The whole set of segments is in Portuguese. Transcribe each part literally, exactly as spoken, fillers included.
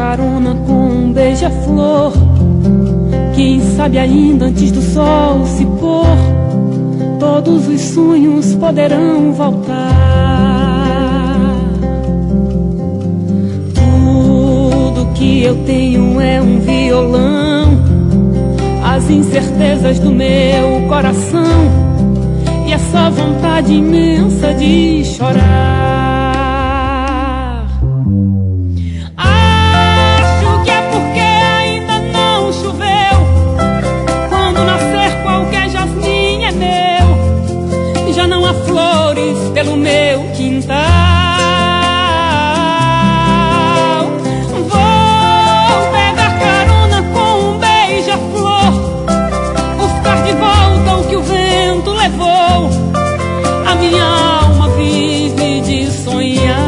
carona com um beija-flor. Quem sabe ainda antes do sol se pôr, todos os sonhos poderão voltar. Tudo que eu tenho é um violão, as incertezas do meu coração e essa vontade imensa de chorar. Acho que é porque ainda não choveu. Quando nascer qualquer jasmim é meu. Já não há flores pelo meu quintal. Vou pegar carona com um beija-flor, buscar de volta o que o vento levou. A minha alma vive de sonhar.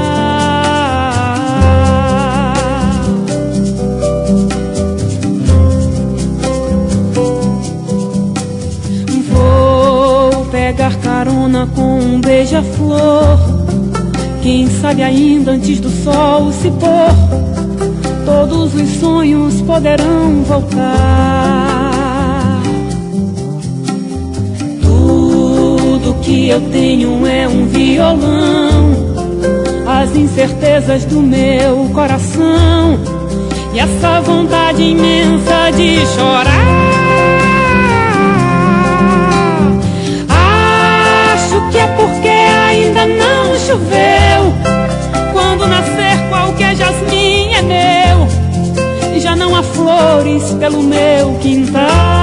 Vou pegar carona com um beija-flor. Quem sabe ainda antes do sol se pôr, todos os sonhos poderão voltar. Tudo que eu tenho é um violão, as incertezas do meu coração e essa vontade imensa de chorar. Acho que é porque ainda não choveu. Quando nascer qualquer jasmim é meu. Já não há flores pelo meu quintal.